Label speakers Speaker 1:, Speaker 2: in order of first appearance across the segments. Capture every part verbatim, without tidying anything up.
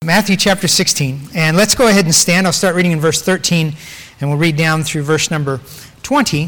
Speaker 1: Matthew chapter sixteen, and let's go ahead and stand. I'll start reading in verse thirteen, and we'll read down through verse number twenty.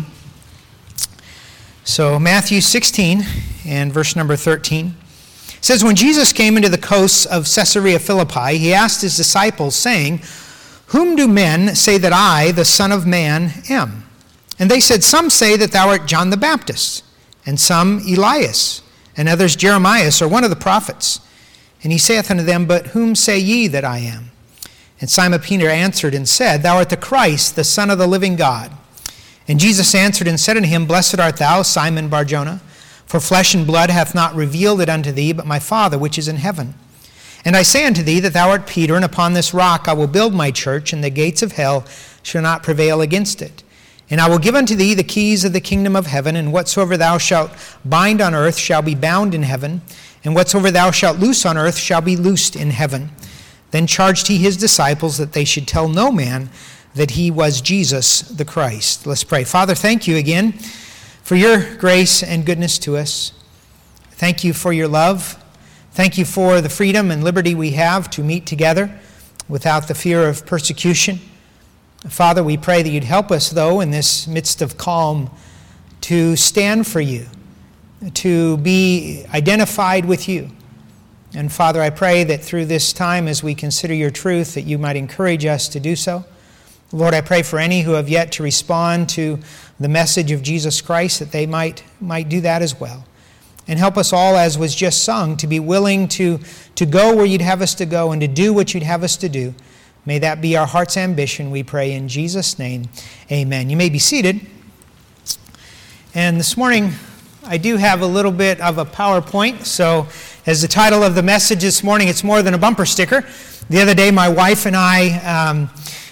Speaker 1: So Matthew sixteen and verse number thirteen. It says, "When Jesus came into the coasts of Caesarea Philippi, he asked his disciples, saying, 'Whom do men say that I, the Son of Man, am?' And they said, 'Some say that thou art John the Baptist, and some Elias, and others Jeremiah, or one of the prophets.' And he saith unto them, 'But whom say ye that I am?' And Simon Peter answered and said, 'Thou art the Christ, the Son of the living God.' And Jesus answered and said unto him, 'Blessed art thou, Simon Bar-Jonah, for flesh and blood hath not revealed it unto thee, but my Father which is in heaven. And I say unto thee that thou art Peter, and upon this rock I will build my church, and the gates of hell shall not prevail against it. And I will give unto thee the keys of the kingdom of heaven, and whatsoever thou shalt bind on earth shall be bound in heaven, and whatsoever thou shalt loose on earth shall be loosed in heaven.' Then charged he his disciples that they should tell no man that he was Jesus the Christ." Let's pray. Father, thank you again for your grace and goodness to us. Thank you for your love. Thank you for the freedom and liberty we have to meet together without the fear of persecution. Father, we pray that you'd help us, though, in this midst of calm, to stand for you, to be identified with you. And Father, I pray that through this time as we consider your truth, that you might encourage us to do so. Lord, I pray for any who have yet to respond to the message of Jesus Christ, that they might, might do that as well. And help us all, as was just sung, to be willing to, to go where you'd have us to go and to do what you'd have us to do. May that be our heart's ambition, we pray in Jesus' name. Amen. You may be seated. And this morning, I do have a little bit of a PowerPoint. So as the title of the message this morning, it's more than a bumper sticker. The other day, my wife and I, um,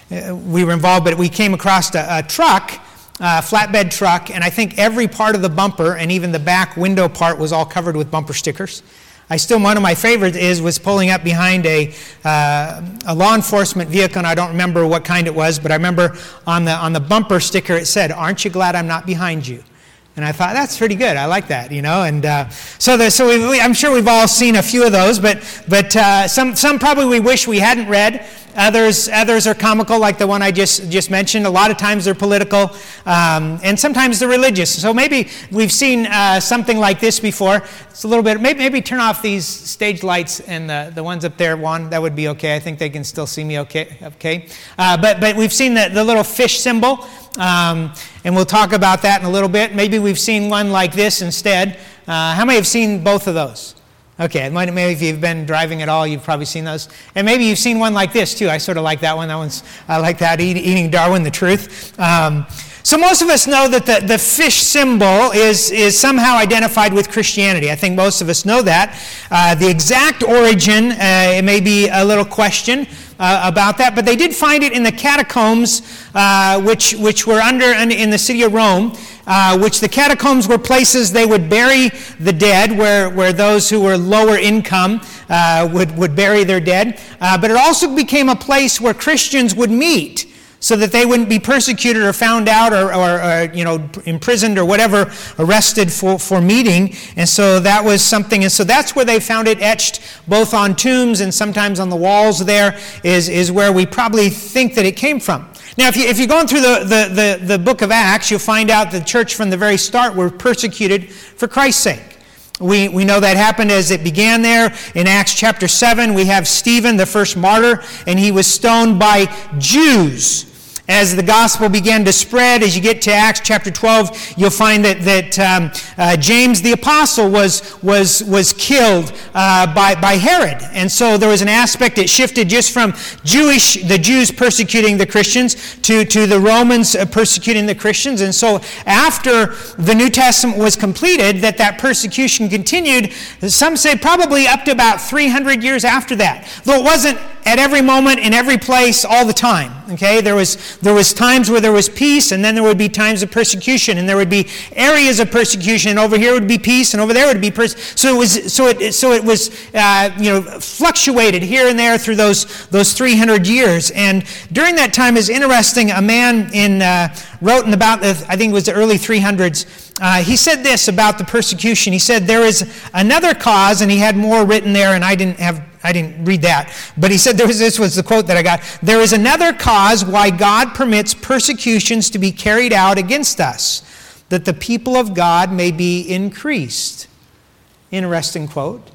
Speaker 1: we were involved, but we came across a, a truck, a flatbed truck, and I think every part of the bumper and even the back window part was all covered with bumper stickers. I still, one of my favorites is, was pulling up behind a uh, a law enforcement vehicle, and I don't remember what kind it was, but I remember on the on the bumper sticker it said, "Aren't you glad I'm not behind you?" And I thought, that's pretty good. I like that, you know. And uh, so, the, so we, I'm sure we've all seen a few of those, but but uh, some some probably we wish we hadn't read. Others others are comical, like the one I just just mentioned. A lot of times they're political, um, and sometimes they're religious. So maybe we've seen uh, something like this before. It's a little bit. Maybe maybe turn off these stage lights and the, the ones up there. Juan, that would be okay. I think they can still see me okay. Okay, uh, but but we've seen the, the little fish symbol. Um, and we'll talk about that in a little bit. Maybe we've seen one like this instead. Uh, how many have seen both of those? Okay, maybe if you've been driving at all, you've probably seen those. And maybe you've seen one like this too. I sort of like that one. That one's, I like that, Eat, Eating Darwin, the Truth. Um, so most of us know that the, the fish symbol is, is somehow identified with Christianity. I think most of us know that. Uh, the exact origin, uh, it may be a little question uh, about that, but they did find it in the catacombs, uh, which, which were under in the city of Rome. Uh, which the catacombs were places they would bury the dead, where, where those who were lower income uh, would, would bury their dead. Uh, but it also became a place where Christians would meet so that they wouldn't be persecuted or found out or, or, or you know, imprisoned or whatever, arrested for, for meeting. And so that was something. And so that's where they found it etched, both on tombs and sometimes on the walls there, is, is where we probably think that it came from. Now, if, you, if you're going through the, the, the, the book of Acts, you'll find out the church from the very start were persecuted for Christ's sake. We, we know that happened as it began there. In Acts chapter seven, we have Stephen, the first martyr, and he was stoned by Jews. As the gospel began to spread, as you get to Acts chapter twelve, you'll find that that um, uh, James the apostle was was was killed uh, by by Herod, and so there was an aspect that shifted just from Jewish the Jews persecuting the Christians to to the Romans persecuting the Christians, and so after the New Testament was completed, that that persecution continued. Some say probably up to about three hundred years after that, though it wasn't at every moment, in every place, all the time. Okay, there was there was times where there was peace, and then there would be times of persecution, and there would be areas of persecution, and over here would be peace, and over there would be persecution. So it was so it so it was uh, you know fluctuated here and there through those those three hundred years. And during that time is interesting. A man in uh, wrote in about the, I think it was the early three hundreds. Uh, he said this about the persecution. He said there is another cause, and he had more written there, and I didn't have I didn't read that. But he said, there was, this was the quote that I got. There is another cause why God permits persecutions to be carried out against us, that the people of God may be increased. Interesting quote.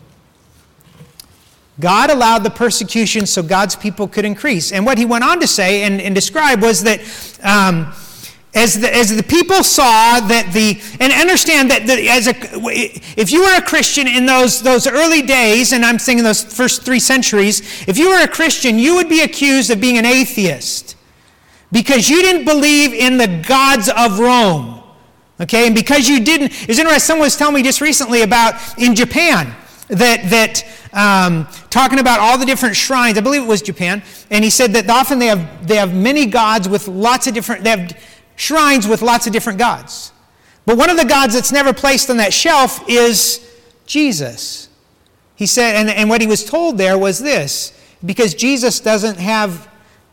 Speaker 1: God allowed the persecution so God's people could increase. And what he went on to say and, and describe was that um, as, the, as the people saw that the, and understand that the, as a, if you were a Christian in those, those early days, and I'm saying those first three centuries, if you were a Christian, you would be accused of being an atheist because you didn't believe in the gods of Rome. Okay, and because you didn't, it's interesting, someone was telling me just recently about in Japan, that, that um, talking about all the different shrines, I believe it was Japan, and he said that often they have, they have many gods with lots of different, they have shrines with lots of different gods. But one of the gods that's never placed on that shelf is Jesus. He said, and, and what he was told there was this, because Jesus doesn't have,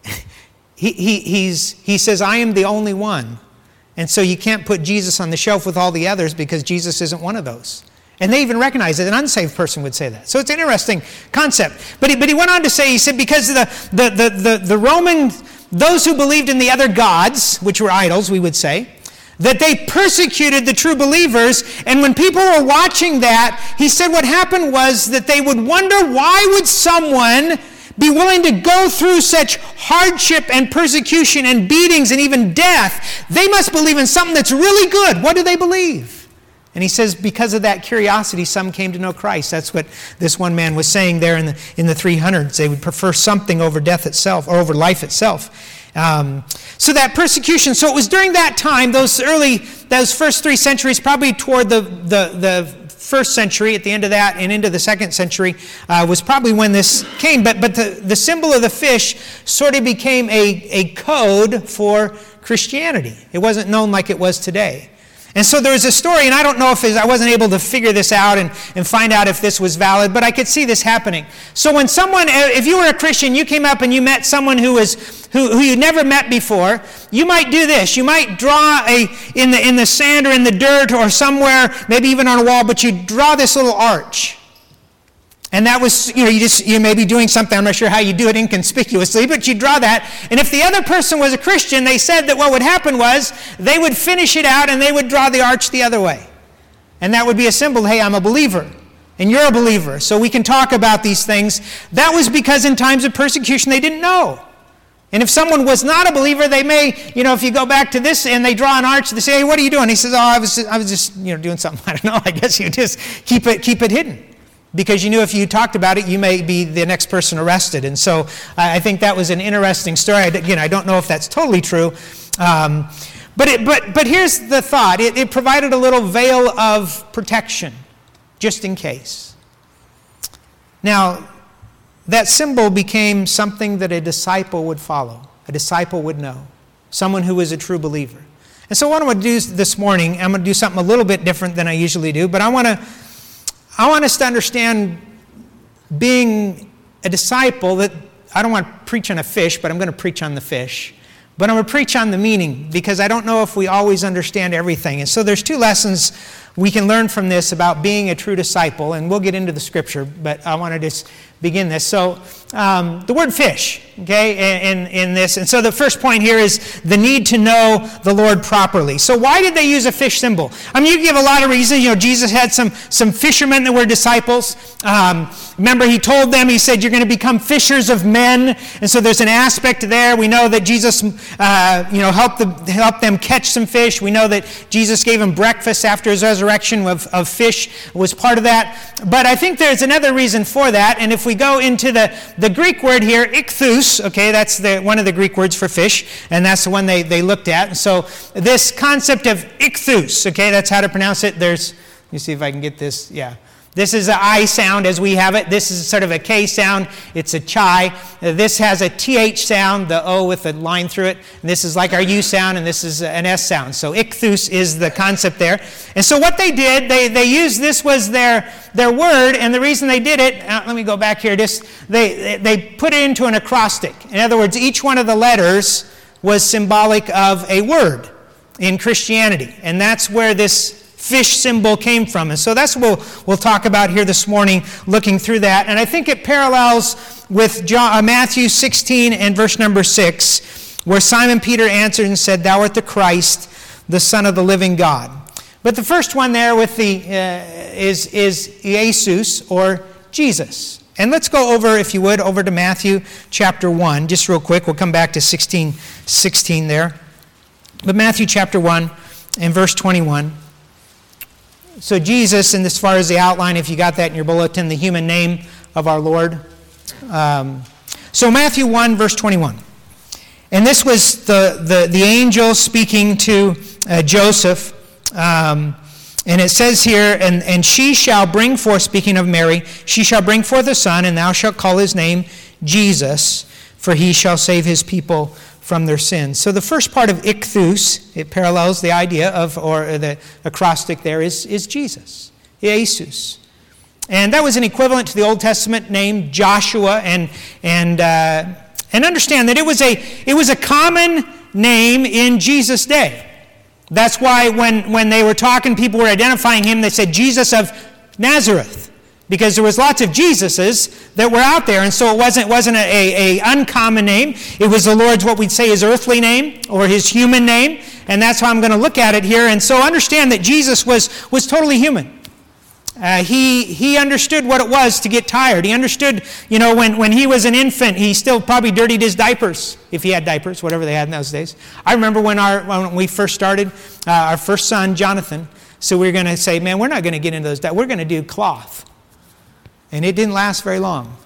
Speaker 1: he, he, he's, he says, I am the only one. And so you can't put Jesus on the shelf with all the others because Jesus isn't one of those. And they even recognize it. An unsaved person would say that. So it's an interesting concept. But he, but he went on to say, he said, because the, the, the, the, the Roman, those who believed in the other gods, which were idols, we would say, that they persecuted the true believers. And when people were watching that, he said what happened was that they would wonder, why would someone be willing to go through such hardship and persecution and beatings and even death? They must believe in something that's really good. What do they believe? And he says because of that curiosity, some came to know Christ. That's what this one man was saying there in the, in the three hundreds. They would prefer something over death itself, or over life itself. Um, so that persecution, so it was during that time, those early, those first three centuries, probably toward the, the, the first century, at the end of that and into the second century, uh, was probably when this came. But, but the, the symbol of the fish sort of became a, a code for Christianity. It wasn't known like it was today. And so there was a story, and I don't know if I wasn't able to figure this out and, and find out if this was valid, but I could see this happening. So when someone, if you were a Christian, you came up and you met someone who was who, who you'd never met before, you might do this. You might draw a in the in the sand or in the dirt or somewhere, maybe even on a wall, but you draw this little arch. And that was, you know, you just, you may be doing something, I'm not sure how you do it inconspicuously, but you draw that. And if the other person was a Christian, they said that what would happen was they would finish it out and they would draw the arch the other way. And that would be a symbol, hey, I'm a believer. And you're a believer. So we can talk about these things. That was because in times of persecution, they didn't know. And if someone was not a believer, they may, you know, if you go back to this and they draw an arch, they say, hey, what are you doing? He says, oh, I was, I was just, you know, doing something. I don't know. I guess you just keep it, keep it hidden. Because you knew if you talked about it, you may be the next person arrested. And so I think that was an interesting story. Again, I don't know if that's totally true. Um, but, it, but, but here's the thought. It, it provided a little veil of protection, just in case. Now, that symbol became something that a disciple would follow. A disciple would know. Someone who is a true believer. And so what I'm going to do this morning, I'm going to do something a little bit different than I usually do. But I want to... I want us to understand being a disciple that I don't want to preach on a fish, but I'm going to preach on the fish. But I'm going to preach on the meaning because I don't know if we always understand everything. And so there's two lessons we can learn from this about being a true disciple. And we'll get into the scripture, but I want to just begin this. So um, the word fish, okay, in, in this. And so the first point here is the need to know the Lord properly. So why did they use a fish symbol? I mean, you give a lot of reasons. You know, Jesus had some, some fishermen that were disciples. Um, remember, he told them, he said, you're going to become fishers of men. And so there's an aspect there. We know that Jesus, uh, you know, helped, the, helped them catch some fish. We know that Jesus gave them breakfast after his resurrection of, of fish was part of that. But I think there's another reason for that. And if we go into the, the Greek word here, ichthus, okay, that's the, one of the Greek words for fish, and that's the one they, they looked at. And so this concept of ichthus, okay, that's how to pronounce it. There's, let me see if I can get this, yeah. This is an I sound as we have it. This is sort of a K sound. It's a chi. This has a T H sound, the O with a line through it. And this is like our U sound, and this is an S sound. So ichthus is the concept there. And so what they did, they, they used, this was their, their word, and the reason they did it, uh, let me go back here, just they, they put it into an acrostic. In other words, each one of the letters was symbolic of a word in Christianity. And that's where this fish symbol came from. And so that's what we'll, we'll talk about here this morning, looking through that. And I think it parallels with John, uh, Matthew sixteen and verse number six, where Simon Peter answered and said, "Thou art the Christ, the Son of the living God." But the first one there with the uh, is, is Jesus, or Jesus. And let's go over, if you would, over to Matthew chapter one, just real quick. We'll come back to sixteen sixteen there. But Matthew chapter one and verse twenty-one. So Jesus, and as far as the outline, if you got that in your bulletin, the human name of our Lord. Um, so Matthew one, verse twenty-one. And this was the, the, the angel speaking to uh, Joseph. Um, and it says here, and, and she shall bring forth, speaking of Mary, she shall bring forth a son, and thou shalt call his name Jesus, for he shall save his people from their sins. So the first part of ichthus, it parallels the idea of, or the acrostic there is, is Jesus, Jesus. And that was an equivalent to the Old Testament name Joshua, and and uh, and understand that it was a it was a common name in Jesus' day. That's why when, when they were talking, people were identifying him, they said Jesus of Nazareth, because there was lots of Jesuses that were out there, and so it wasn't wasn't a, a, a uncommon name. It was the Lord's, what we'd say, his earthly name or his human name, and that's how I'm going to look at it here. And so understand that Jesus was was totally human. Uh, he he understood what it was to get tired. He understood, you know, when, when he was an infant, he still probably dirtied his diapers, if he had diapers, whatever they had in those days. I remember when our when we first started, uh, our first son, Jonathan, so we were going to say, man, we're not going to get into those diapers. We're going to do cloth. And it didn't last very long.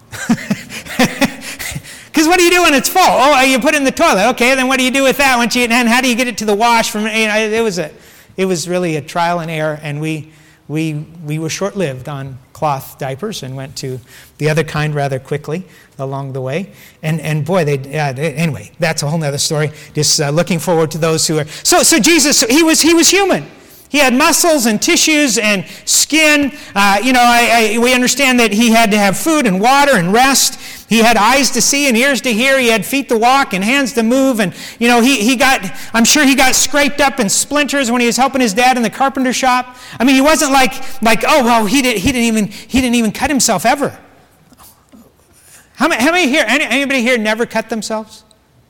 Speaker 1: Because what do you do when it's full? Oh, you put it in the toilet. Okay, then what do you do with that? Once you, and how do you get it to the wash? From you know, it was a, it was really a trial and error, and we we we were short-lived on cloth diapers and went to the other kind rather quickly along the way. And and boy, they uh, anyway. That's a whole other story. Just uh, looking forward to those who are so so. Jesus, he was he was human. He had muscles and tissues and skin. Uh, you know, I, I, we understand that he had to have food and water and rest. He had eyes to see and ears to hear. He had feet to walk and hands to move. And, you know, he, he got, I'm sure he got scraped up in splinters when he was helping his dad in the carpenter shop. I mean, he wasn't like, like oh, well, he, did, he, didn't even, he didn't even cut himself ever. How many, how many here, any, anybody here never cut themselves?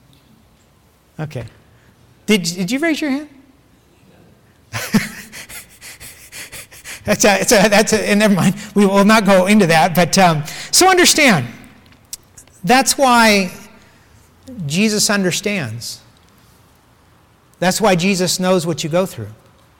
Speaker 1: Okay. Did, did you raise your hand? that's a, it's a, that's a, never mind. We will not go into that. But um, so understand, that's why Jesus understands. That's why Jesus knows what you go through.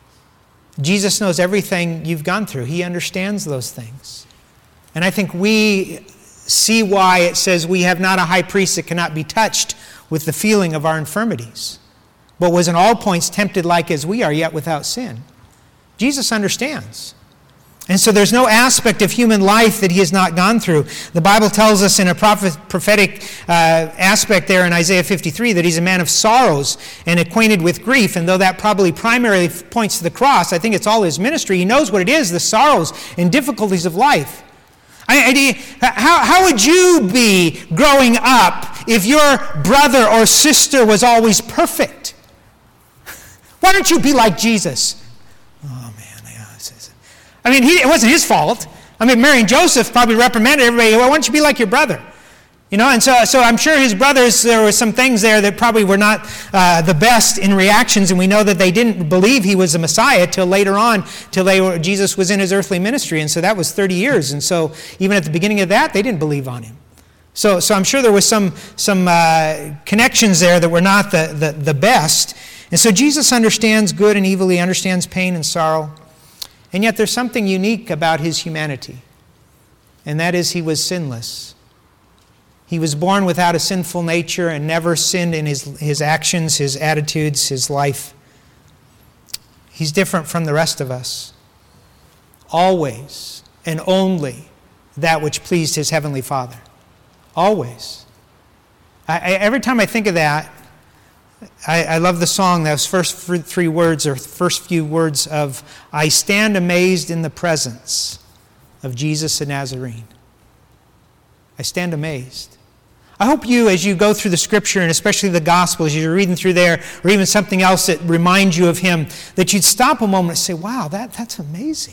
Speaker 1: Jesus knows everything you've gone through. He understands those things. And I think we see why it says we have not a high priest that cannot be touched with the feeling of our infirmities, but was in all points tempted like as we are, yet without sin. Jesus understands. And so there's no aspect of human life that he has not gone through. The Bible tells us in a prophet, prophetic uh, aspect there in Isaiah fifty-three that he's a man of sorrows and acquainted with grief. And though that probably primarily points to the cross, I think it's all his ministry. He knows what it is, the sorrows and difficulties of life. I, I, how, how would you be growing up if your brother or sister was always perfect? Why don't you be like Jesus? Oh, man. Yeah, I mean, he, it wasn't his fault. I mean, Mary and Joseph probably reprimanded everybody. Well, why don't you be like your brother? You know, and so so I'm sure his brothers, there were some things there that probably were not uh, the best in reactions, and we know that they didn't believe he was the Messiah till later on, till they were, Jesus was in his earthly ministry, and so that was thirty years, and so even at the beginning of that, they didn't believe on him. So so I'm sure there was some, some uh, connections there that were not the, the, the best. And so Jesus understands good and evil. He understands pain and sorrow. And yet there's something unique about his humanity. And that is he was sinless. He was born without a sinful nature and never sinned in his, his actions, his attitudes, his life. He's different from the rest of us. Always and only that which pleased his heavenly Father. Always. I, I, every time I think of that, I, I love the song, those first three words or first few words of, I stand amazed in the presence of Jesus the Nazarene. I stand amazed. I hope you, as you go through the Scripture, and especially the Gospel, as you're reading through there, or even something else that reminds you of him, that you'd stop a moment and say, wow, that, that's amazing.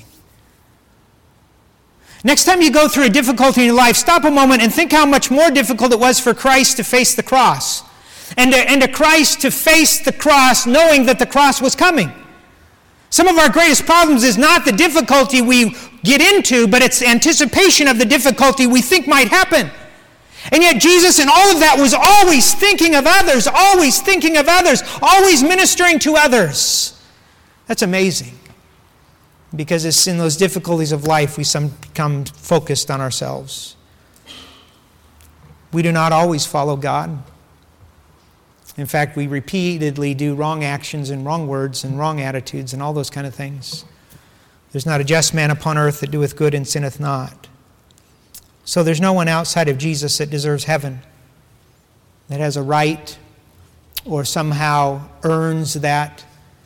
Speaker 1: Next time you go through a difficulty in your life, stop a moment and think how much more difficult it was for Christ to face the cross. And to, and to Christ to face the cross knowing that the cross was coming. Some of our greatest problems is not the difficulty we get into, but it's anticipation of the difficulty we think might happen. And yet Jesus in all of that was always thinking of others, always thinking of others, always ministering to others. That's amazing. Because it's in those difficulties of life we some become focused on ourselves. We do not always follow God. In fact, we repeatedly do wrong actions and wrong words and wrong attitudes and all those kind of things. There's not a just man upon earth that doeth good and sinneth not. So there's no one outside of Jesus that deserves heaven, that has a right or somehow earns that.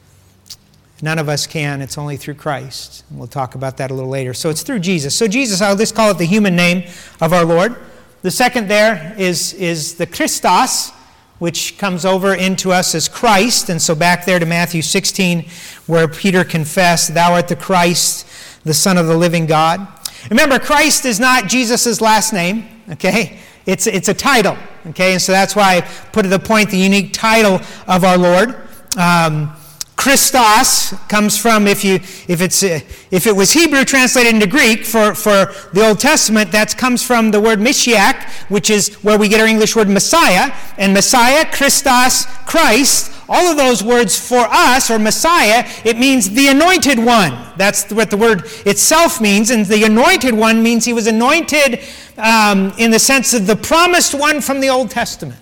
Speaker 1: None of us can. It's only through Christ. And we'll talk about that a little later. So it's through Jesus. So Jesus, I'll just call it the human name of our Lord. The second there is, is the Christos, which comes over into us as Christ. And so back there to Matthew sixteen, where Peter confessed, thou art the Christ, the Son of the living God. Remember, Christ is not Jesus' last name, okay? It's, it's a title, okay? And so that's why I put at the point the unique title of our Lord. Um, Christos comes from, if you if it's uh, if it was Hebrew translated into Greek for, for the Old Testament, that comes from the word Mashiach, which is where we get our English word Messiah. And Messiah, Christos, Christ, all of those words for us, or Messiah, it means the anointed one. That's what the word itself means. And the anointed one means he was anointed um, in the sense of the promised one from the Old Testament.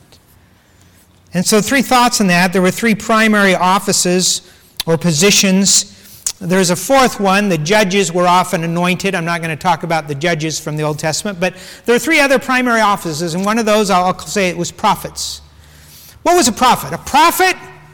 Speaker 1: And so three thoughts on that. There were three primary offices or positions. There's a fourth one. The judges were often anointed. I'm not going to talk about the judges from the Old Testament, but there are three other primary offices, and one of those I'll say it was prophets. What was a prophet? A prophet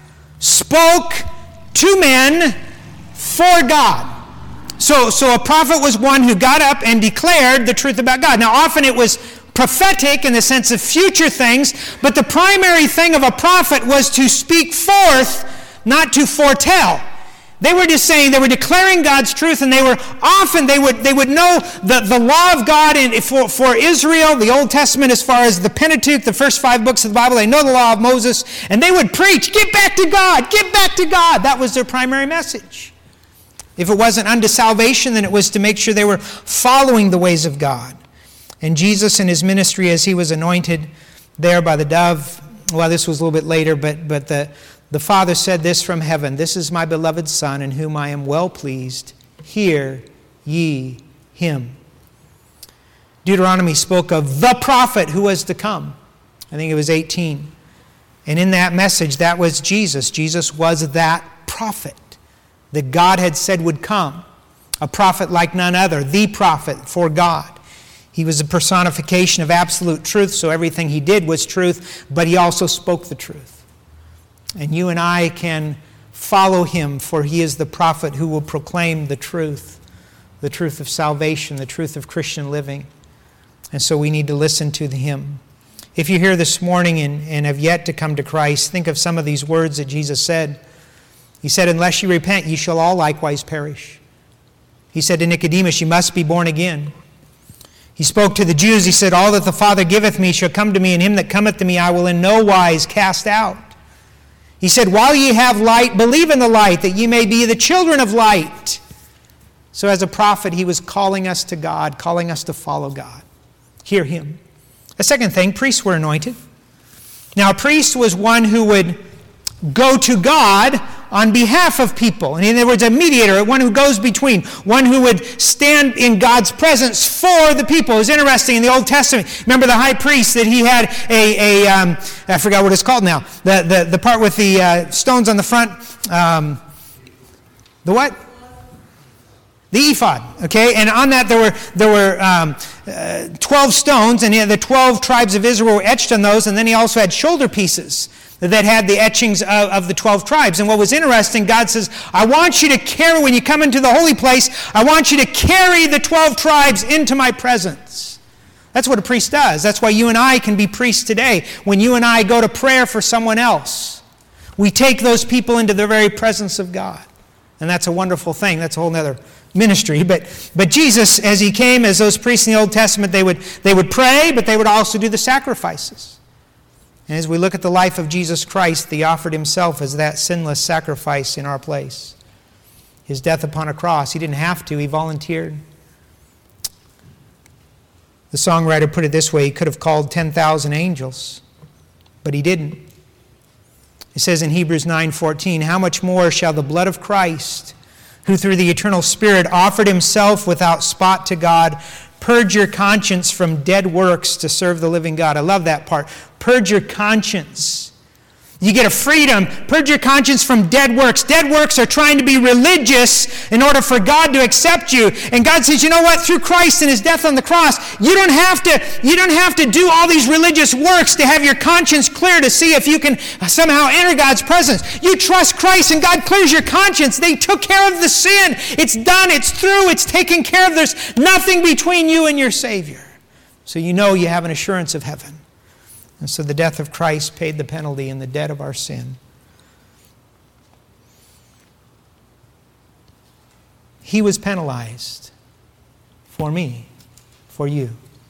Speaker 1: spoke to men for God. So, so a prophet was one who got up and declared the truth about God. Now, often it was prophetic in the sense of future things, but the primary thing of a prophet was to speak forth, not to foretell. They were just saying, they were declaring God's truth, and they were often, they would they would know the, the law of God in, for, for Israel, the Old Testament as far as the Pentateuch, the first five books of the Bible. They know the law of Moses, and they would preach, get back to God, get back to God. That was their primary message. If it wasn't unto salvation, then it was to make sure they were following the ways of God. And Jesus in his ministry, as he was anointed there by the dove, well, this was a little bit later, but, but the, the Father said this from heaven, this is my beloved Son, in whom I am well pleased. Hear ye him. Deuteronomy spoke of the prophet who was to come. I think it was eighteen. And in that message, that was Jesus. Jesus was that prophet that God had said would come. A prophet like none other, the prophet for God. He was a personification of absolute truth, so everything he did was truth, but he also spoke the truth. And you and I can follow him, for he is the prophet who will proclaim the truth, the truth of salvation, the truth of Christian living. And so we need to listen to him. If you're here this morning and, and have yet to come to Christ, think of some of these words that Jesus said. He said, unless you repent, ye shall all likewise perish. He said to Nicodemus, you must be born again. He spoke to the Jews. He said, all that the Father giveth me shall come to me, and him that cometh to me I will in no wise cast out. He said, while ye have light, believe in the light, that ye may be the children of light. So as a prophet, he was calling us to God, calling us to follow God. Hear him. A second thing, priests were anointed. Now, a priest was one who would go to God on behalf of people. In other words, a mediator, one who goes between, one who would stand in God's presence for the people. It was interesting in the Old Testament. Remember the high priest that he had a, a um, I forgot what it's called now, the, the, the part with the uh, stones on the front. Um, the what? The ephod, okay? And on that there were there were um, uh, twelve stones, and the twelve tribes of Israel were etched on those, and then he also had shoulder pieces that had the etchings of, of the twelve tribes. And what was interesting, God says, I want you to carry, when you come into the holy place, I want you to carry the twelve tribes into my presence. That's what a priest does. That's why you and I can be priests today. When you and I go to prayer for someone else, we take those people into the very presence of God. And that's a wonderful thing. That's a whole other ministry. But but Jesus, as he came, as those priests in the Old Testament, they would they would pray, but they would also do the sacrifices. And as we look at the life of Jesus Christ, he offered himself as that sinless sacrifice in our place. His death upon a cross, he didn't have to, he volunteered. The songwriter put it this way, he could have called ten thousand angels, but he didn't. It says in Hebrews nine fourteen, how much more shall the blood of Christ, who through the eternal Spirit offered himself without spot to God, purge your conscience from dead works to serve the living God. I love that part. Purge your conscience. You get a freedom. Purge your conscience from dead works. Dead works are trying to be religious in order for God to accept you. And God says, you know what? Through Christ and his death on the cross, you don't have to, you don't have to do all these religious works to have your conscience clear to see if you can somehow enter God's presence. You trust Christ and God clears your conscience. They took care of the sin. It's done. It's through. It's taken care of. There's nothing between you and your Savior. So you know you have an assurance of heaven. And so the death of Christ paid the penalty and the debt of our sin. He was penalized for me, for you.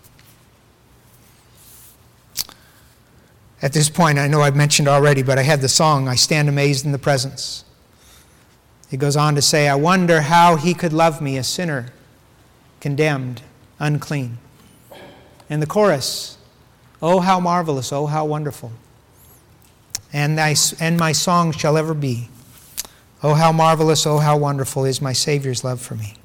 Speaker 1: At this point, I know I've mentioned already, but I had the song, I Stand Amazed in the Presence. It goes on to say, I wonder how he could love me, a sinner, condemned, unclean. And the chorus, oh, how marvelous, oh, how wonderful. And, thy, and my song shall ever be. Oh, how marvelous, oh, how wonderful is my Savior's love for me.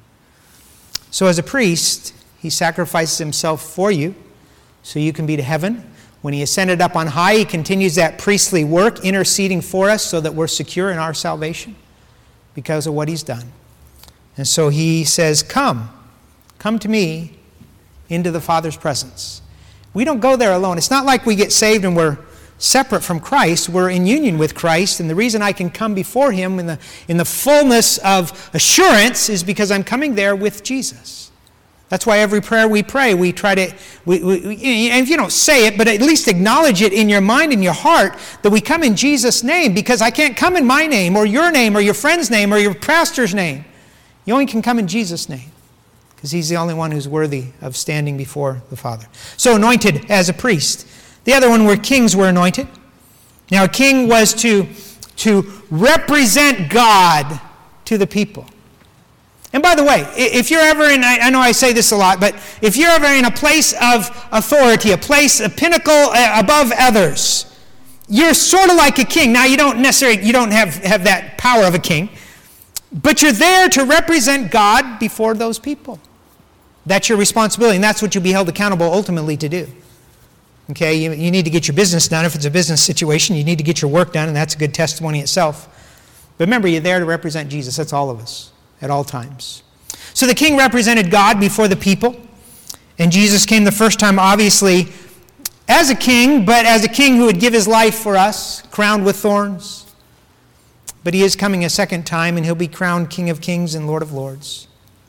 Speaker 1: So as a priest, he sacrifices himself for you so you can be to heaven. When he ascended up on high, he continues that priestly work, interceding for us so that we're secure in our salvation because of what he's done. And so he says, come, come to me into the Father's presence. We don't go there alone. It's not like we get saved and we're separate from Christ. We're in union with Christ. And the reason I can come before him in the, in the fullness of assurance is because I'm coming there with Jesus. That's why every prayer we pray, we try to, we, we, we, and if you don't say it, but at least acknowledge it in your mind and your heart that we come in Jesus' name, because I can't come in my name or your name or your friend's name or your pastor's name. You only can come in Jesus' name, because he's the only one who's worthy of standing before the Father. So anointed as a priest. The other one were kings were anointed. Now a king was to, to represent God to the people. And by the way, if you're ever in, I know I say this a lot, but if you're ever in a place of authority, a place, a pinnacle above others, you're sort of like a king. Now you don't necessarily, you don't have, have that power of a king, but you're there to represent God before those people. That's your responsibility, and that's what you'll be held accountable ultimately to do. Okay, you, you need to get your business done. If it's a business situation, you need to get your work done, and that's a good testimony itself. But remember, you're there to represent Jesus. That's all of us, at all times. So the king represented God before the people, and Jesus came the first time, obviously, as a king, but as a king who would give his life for us, crowned with thorns. But he is coming a second time, and he'll be crowned King of Kings and Lord of Lords.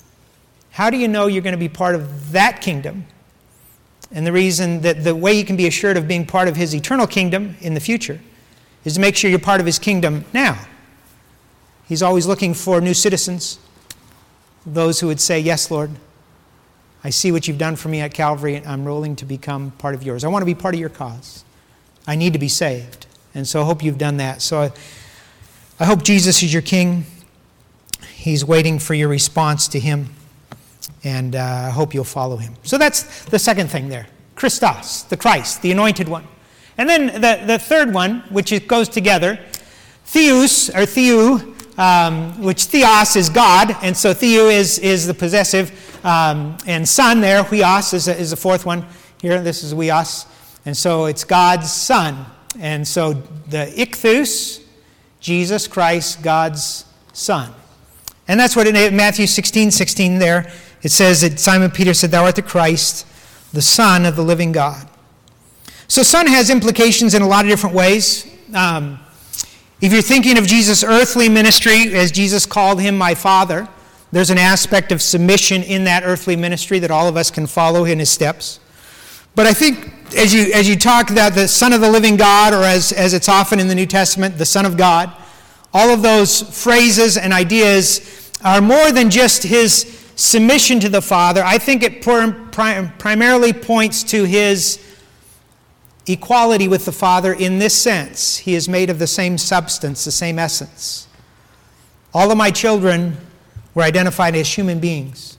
Speaker 1: How do you know you're going to be part of that kingdom? And the reason that the way you can be assured of being part of his eternal kingdom in the future is to make sure you're part of his kingdom now. He's always looking for new citizens, those who would say, yes, Lord, I see what you've done for me at Calvary, and I'm willing to become part of yours. I want to be part of your cause. I need to be saved. And so I hope you've done that. So I, I hope Jesus is your king. He's waiting for your response to him. And uh, I hope you'll follow him. So that's the second thing there. Christos, the Christ, the anointed one. And then the, the third one, which it goes together, Theos, or Theou, um, which Theos is God, and so Theou is, is the possessive, um, and son there, Huios is, a, is the fourth one here. This is Huios. And so it's God's son. And so the Ichthus, Jesus Christ, God's son. And that's what in Matthew sixteen sixteen there, it says that Simon Peter said, thou art the Christ, the Son of the living God. So son has implications in a lot of different ways. Um, if you're thinking of Jesus' earthly ministry, as Jesus called him my Father, there's an aspect of submission in that earthly ministry that all of us can follow in his steps. But I think as you as you talk about the Son of the living God, or as, as it's often in the New Testament, the Son of God, all of those phrases and ideas are more than just his submission to the Father. I think it prim- primarily points to his equality with the Father in this sense. He is made of the same substance, the same essence. All of my children were identified as human beings.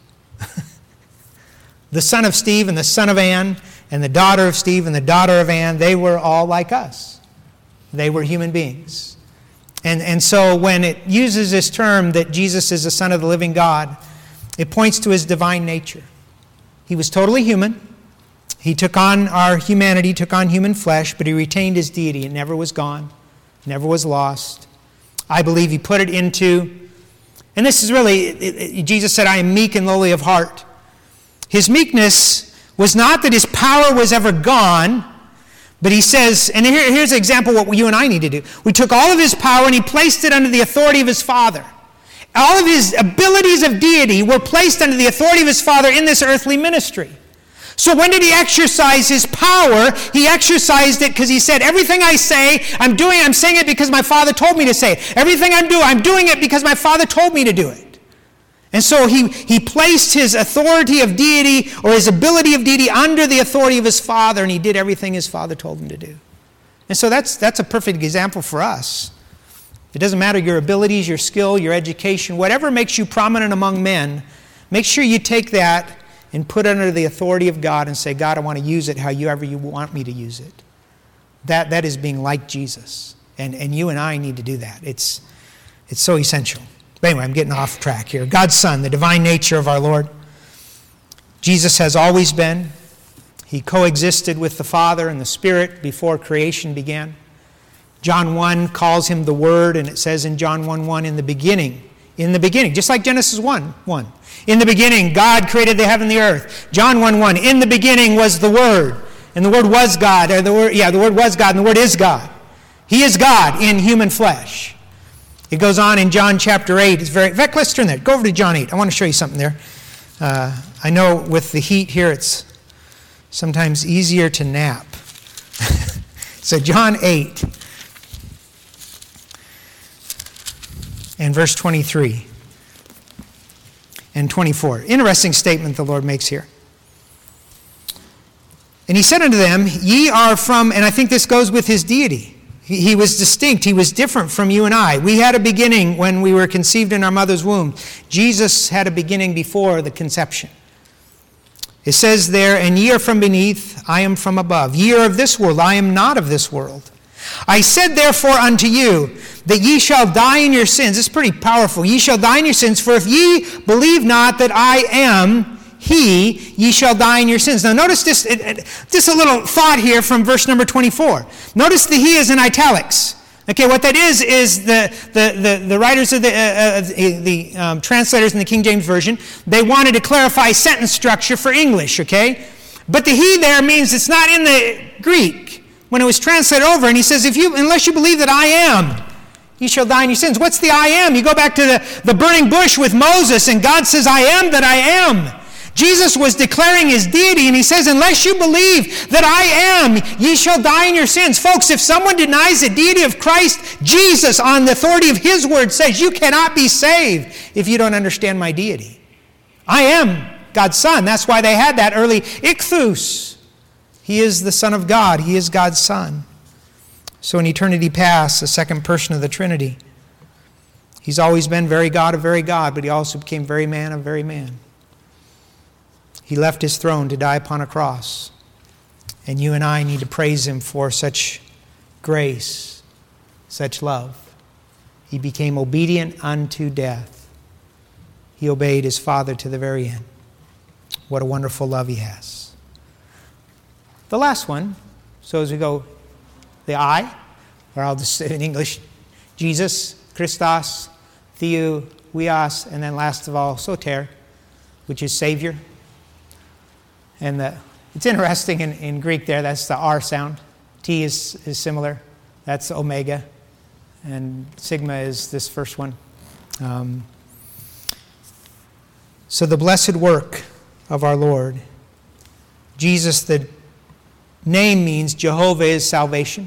Speaker 1: The son of Steve and the son of Ann and the daughter of Steve and the daughter of Ann, they were all like us. They were human beings. And, and so when it uses this term that Jesus is the Son of the living God, it points to his divine nature. He was totally human. He took on our humanity, took on human flesh, but he retained his deity. It never was gone, never was lost. I believe he put it into, and this is really, it, it, Jesus said, I am meek and lowly of heart. His meekness was not that his power was ever gone, but he says, and here, here's an example of what you and I need to do. We took all of his power and he placed it under the authority of his Father. All of his abilities of deity were placed under the authority of his Father in this earthly ministry. So when did he exercise his power? He exercised it because he said, everything I say, I'm doing, I'm saying it because my Father told me to say it. Everything I'm doing, I'm doing it because my Father told me to do it. And so he, he placed his authority of deity or his ability of deity under the authority of his Father, and he did everything his Father told him to do. And so that's, that's a perfect example for us. It doesn't matter your abilities, your skill, your education, whatever makes you prominent among men, make sure you take that and put it under the authority of God and say, God, I want to use it however you want me to use it. That, that is being like Jesus. And, and you and I need to do that. It's, it's so essential. But anyway, I'm getting off track here. God's Son, the divine nature of our Lord. Jesus has always been. He coexisted with the Father and the Spirit before creation began. John one calls him the Word, and it says in John one one, in the beginning, in the beginning, just like Genesis one one. In the beginning, God created the heaven and the earth. John one one, in the beginning was the Word, and the Word was God. Or the Word, yeah, the Word was God, and the Word is God. He is God in human flesh. It goes on in John chapter eight. It's very, in fact, let's turn there. Go over to John eight. I want to show you something there. Uh, I know with the heat here, it's sometimes easier to nap. So John eight and verse twenty-three and twenty-four. Interesting statement the Lord makes here. And he said unto them, ye are from, and I think this goes with his deity. He, he was distinct. He was different from you and I. We had a beginning when we were conceived in our mother's womb. Jesus had a beginning before the conception. It says there, and ye are from beneath, I am from above. Ye are of this world, I am not of this world. I said therefore unto you, that ye shall die in your sins. It's pretty powerful. Ye shall die in your sins, for if ye believe not that I am he, ye shall die in your sins. Now notice this, it, it, just a little thought here from verse number twenty-four. Notice the he is in italics. Okay, what that is, is the, the, the, the writers of the, uh, uh, the um, translators in the King James Version, they wanted to clarify sentence structure for English, okay? But the he there means it's not in the Greek when it was translated over, and he says, if you, unless you believe that I am, you shall die in your sins. What's the I am? You go back to the, the burning bush with Moses, and God says, I am that I am. Jesus was declaring his deity, and he says, unless you believe that I am, ye shall die in your sins. Folks, if someone denies the deity of Christ, Jesus, on the authority of his word, says, you cannot be saved if you don't understand my deity. I am God's Son. That's why they had that early ichthus. He is the Son of God. He is God's Son. So in eternity past, the second person of the Trinity, he's always been very God of very God, but he also became very man of very man. He left his throne to die upon a cross. And you and I need to praise him for such grace, such love. He became obedient unto death. He obeyed his Father to the very end. What a wonderful love he has. The last one, so as we go, the I, or I'll just say in English, Jesus, Christos, Theou, Weos, and then last of all, Soter, which is Savior. And the, it's interesting in, in Greek there, that's the R sound. T is, is similar. That's omega. And sigma is this first one. Um, so the blessed work of our Lord, Jesus, the name means Jehovah is salvation.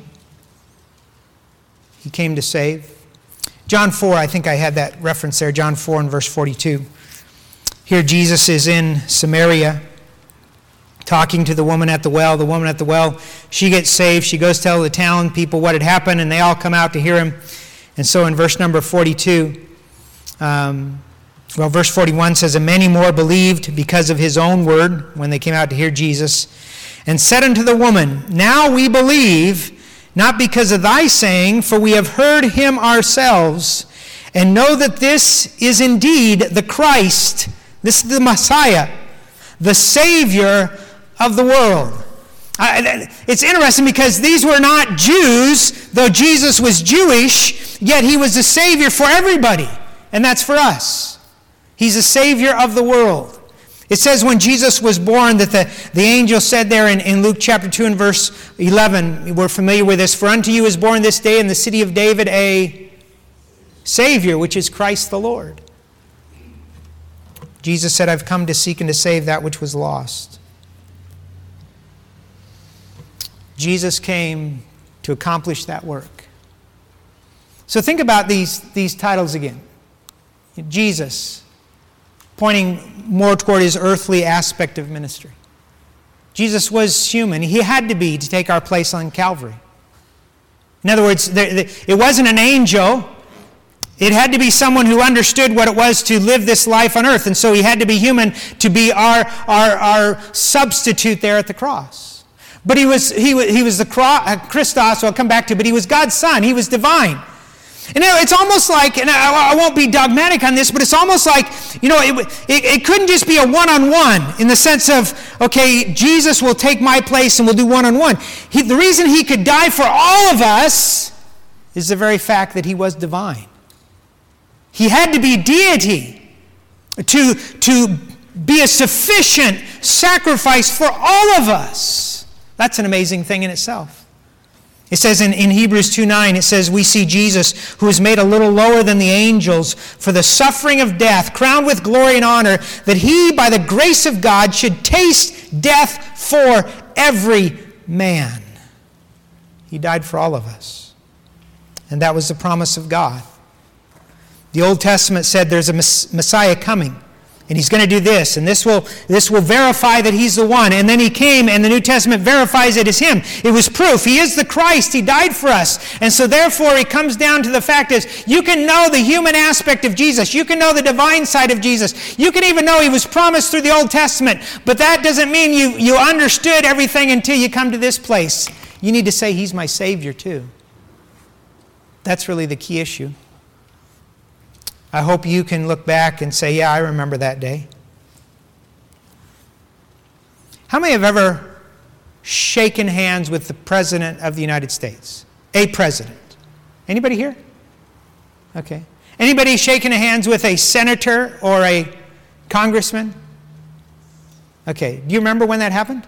Speaker 1: He came to save. John four, I think I had that reference there, John four and verse forty-two. Here Jesus is in Samaria talking to the woman at the well. The woman at the well, she gets saved. She goes tell the town people what had happened, and they all come out to hear him. And so in verse number forty-two, um, well, verse forty-one says, and many more believed because of his own word when they came out to hear Jesus, and said unto the woman, now we believe, not because of thy saying, for we have heard him ourselves, and know that this is indeed the Christ, this is the Messiah, the Savior of the world. Uh, it's interesting because these were not Jews, though Jesus was Jewish, yet he was a Savior for everybody, and that's for us. He's a Savior of the world. It says when Jesus was born that the, the angel said there in, in Luke chapter two and verse eleven, we're familiar with this, for unto you is born this day in the city of David a Savior, which is Christ the Lord. Jesus said, I've come to seek and to save that which was lost. Jesus came to accomplish that work. So think about these, these titles again. Jesus, pointing more toward his earthly aspect of ministry. Jesus was human. He had to be to take our place on Calvary. In other words, it wasn't an angel. It had to be someone who understood what it was to live this life on earth. And so he had to be human to be our, our, our substitute there at the cross. But he was, he was, he was the Christos, I'll come back to, but he was God's Son. He was divine. And it's almost like, and I won't be dogmatic on this, but it's almost like, you know, it, it, it couldn't just be a one-on-one in the sense of, okay, Jesus will take my place and we'll do one-on-one. He, the reason he could die for all of us is the very fact that he was divine. He had to be deity to, to be a sufficient sacrifice for all of us. That's an amazing thing in itself. It says in, in Hebrews two nine, it says, we see Jesus, who is made a little lower than the angels for the suffering of death, crowned with glory and honor, that he, by the grace of God, should taste death for every man. He died for all of us. And that was the promise of God. The Old Testament said there's a Messiah coming. And he's going to do this, and this will, this will verify that he's the one. And then he came, and the New Testament verifies it as him. It was proof. He is the Christ. He died for us. And so therefore, it comes down to the fact is, you can know the human aspect of Jesus. You can know the divine side of Jesus. You can even know he was promised through the Old Testament. But that doesn't mean you, you understood everything until you come to this place. You need to say, he's my Savior too. That's really the key issue. I hope you can look back and say, yeah, I remember that day. How many have ever shaken hands with the President of the United States? A president. Anybody here? Okay. Anybody shaking hands with a senator or a congressman? Okay. Do you remember when that happened?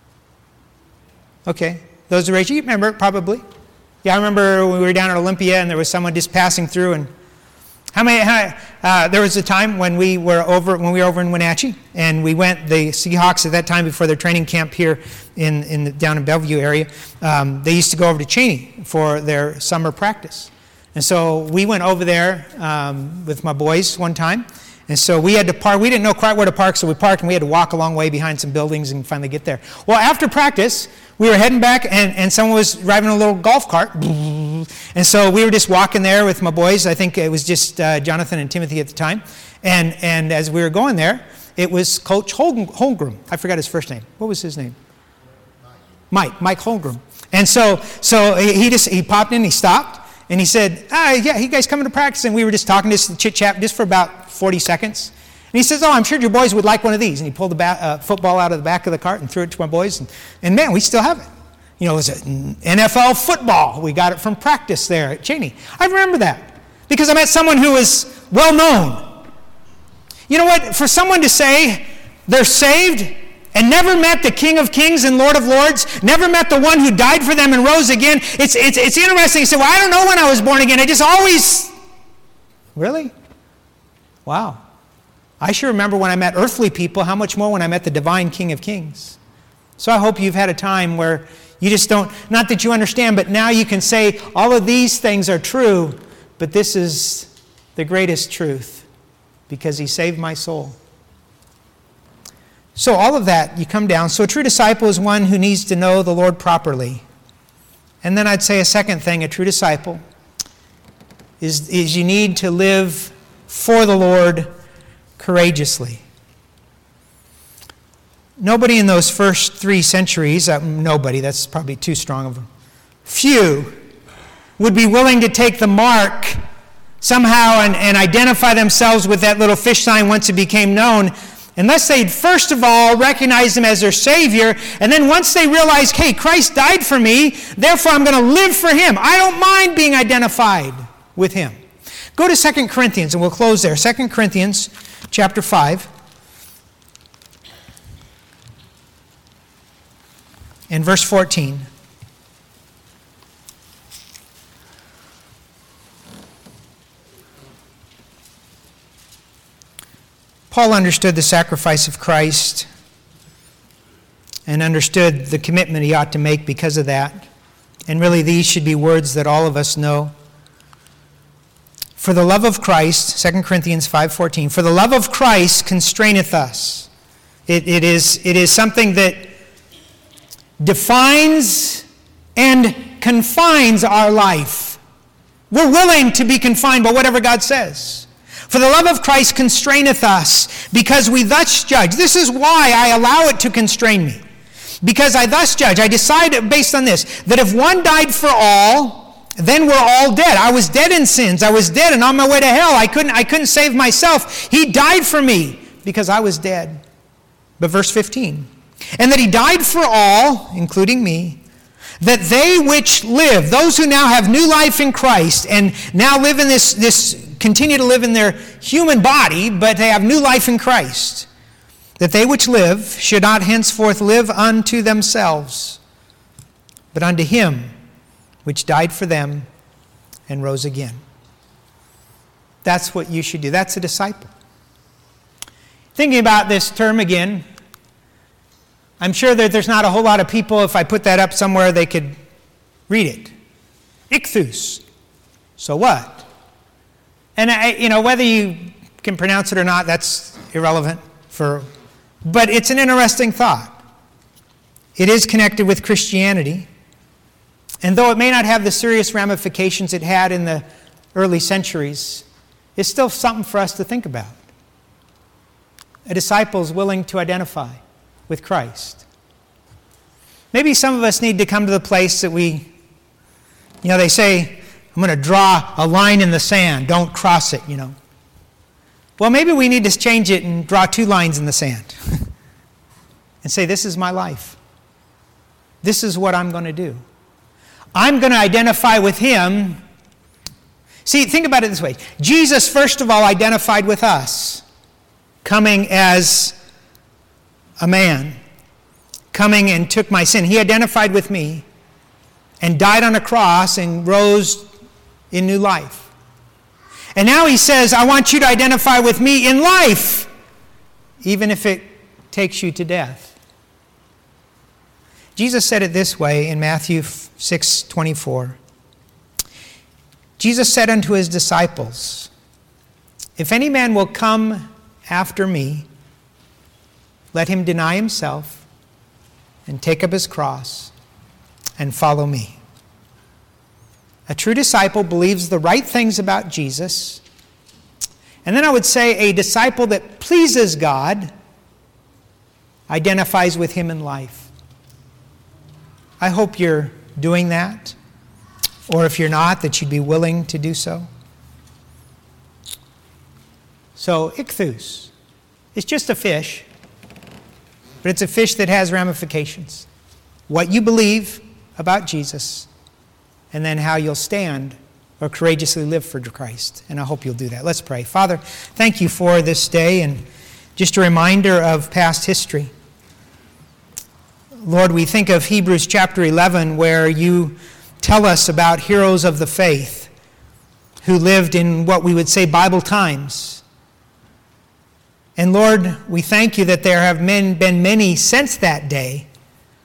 Speaker 1: Okay. Those who raised, you remember it probably. Yeah, I remember when we were down at Olympia and there was someone just passing through and How many? How, uh, there was a time when we were over when we were over in Wenatchee, and we went. The Seahawks at that time, before their training camp here in in the, down in Bellevue area, um, they used to go over to Cheney for their summer practice, and so we went over there um, with my boys one time, and so we had to park. We didn't know quite where to park, so we parked, and we had to walk a long way behind some buildings and finally get there. Well, after practice, we were heading back, and, and someone was driving a little golf cart. And so we were just walking there with my boys. I think it was just uh, Jonathan and Timothy at the time. And and as we were going there, it was Coach Holmgren. I forgot his first name. What was his name? Mike. Mike Holmgren. And so so he just he popped in, he stopped, and he said, ah, yeah, you guys coming to practice? And we were just talking, just chit-chat, just for about forty seconds. And he says, oh, I'm sure your boys would like one of these. And he pulled the ba- uh, football out of the back of the cart and threw it to my boys. And, and man, we still have it. You know, it was an N F L football. We got it from practice there at Cheney. I remember that because I met someone who was well known. You know what? For someone to say they're saved and never met the King of Kings and Lord of Lords, never met the one who died for them and rose again, it's, it's, it's interesting. You say, well, I don't know when I was born again. I just always... Really? Wow. I sure remember when I met earthly people, how much more when I met the divine King of Kings. So I hope you've had a time where you just don't, not that you understand, but now you can say all of these things are true, but this is the greatest truth because he saved my soul. So all of that, you come down. So a true disciple is one who needs to know the Lord properly. And then I'd say a second thing, a true disciple is, is you need to live for the Lord courageously. Nobody in those first three centuries, uh, nobody, that's probably too strong of a few, would be willing to take the mark somehow and, and identify themselves with that little fish sign once it became known, unless they'd first of all recognize him as their Savior, and then once they realize, hey, Christ died for me, therefore I'm going to live for him. I don't mind being identified with him. Go to Second Corinthians, and we'll close there. Second Corinthians chapter five. In verse fourteen. Paul understood the sacrifice of Christ and understood the commitment he ought to make because of that. And really these should be words that all of us know. For the love of Christ, Second Corinthians five fourteen, for the love of Christ constraineth us. It, it, is, it is something that defines and confines our life. We're willing to be confined by whatever God says. For the love of Christ constraineth us, because we thus judge. This is why I allow it to constrain me. Because I thus judge. I decide based on this, that if one died for all, then we're all dead. I was dead in sins. I was dead and on my way to hell. I couldn't, I couldn't save myself. He died for me because I was dead. But verse fifteen. And that he died for all, including me, that they which live, those who now have new life in Christ and now live in this, this continue to live in their human body, but they have new life in Christ, that they which live should not henceforth live unto themselves, but unto him which died for them and rose again. That's what you should do. That's a disciple. Thinking about this term again, I'm sure that there's not a whole lot of people, if I put that up somewhere, they could read it. Ichthus. So what? And, I, you know, whether you can pronounce it or not, that's irrelevant. For, but it's an interesting thought. It is connected with Christianity. And though it may not have the serious ramifications it had in the early centuries, it's still something for us to think about. A disciple is willing to identify with Christ. Maybe some of us need to come to the place that we, you know, they say, I'm going to draw a line in the sand. Don't cross it, you know. Well, maybe we need to change it and draw two lines in the sand and say, this is my life. This is what I'm going to do. I'm going to identify with him. See, think about it this way. Jesus, first of all, identified with us, coming as a man, coming and took my sin. He identified with me and died on a cross and rose in new life. And now he says, I want you to identify with me in life, even if it takes you to death. Jesus said it this way in Matthew six twenty-four. Jesus said unto his disciples, if any man will come after me, let him deny himself and take up his cross and follow me. A true disciple believes the right things about Jesus. And then I would say a disciple that pleases God identifies with him in life. I hope you're doing that. Or if you're not, that you'd be willing to do so. So, ichthus. It's just a fish. But it's a fish that has ramifications. What you believe about Jesus, and then how you'll stand or courageously live for Christ. And I hope you'll do that. Let's pray. Father, thank you for this day and just a reminder of past history. Lord, we think of Hebrews chapter eleven, where you tell us about heroes of the faith who lived in what we would say Bible times. And Lord, we thank you that there have been many since that day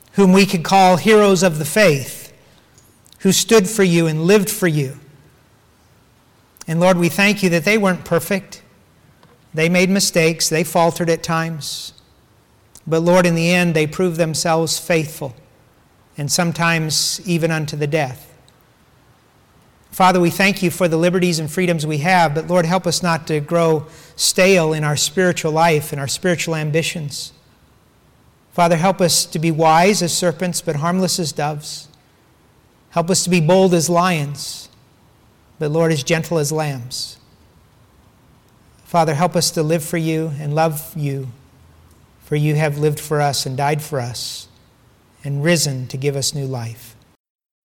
Speaker 1: whom we could call heroes of the faith, who stood for you and lived for you. And Lord, we thank you that they weren't perfect. They made mistakes. They faltered at times. But Lord, in the end, they proved themselves faithful, and sometimes even unto the death. Father, we thank you for the liberties and freedoms we have, but Lord, help us not to grow stale in our spiritual life and our spiritual ambitions. Father, help us to be wise as serpents, but harmless as doves. Help us to be bold as lions, but Lord, as gentle as lambs. Father, help us to live for you and love you, for you have lived for us and died for us and risen to give us new life.